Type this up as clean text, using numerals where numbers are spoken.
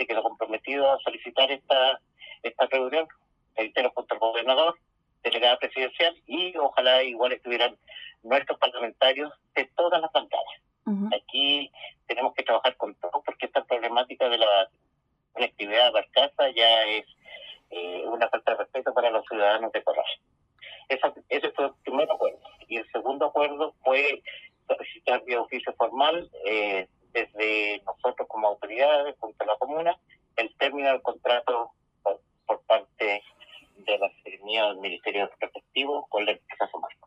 se quedó comprometido a solicitar esta reunión, reitero, junto al gobernador, delegada presidencial, y ojalá igual estuvieran nuestros parlamentarios de todas las bancadas. Aquí tenemos que trabajar con todo, porque esta problemática de la conectividad barcaza ya es una falta de respeto para los ciudadanos de Corral. Ese fue el primer acuerdo. Y el segundo acuerdo fue solicitar vía oficio formal, desde nosotros como autoridades, junto a la comuna, el término del contrato por parte de la Secretaría del Ministerio respectivo con la empresa Somarco.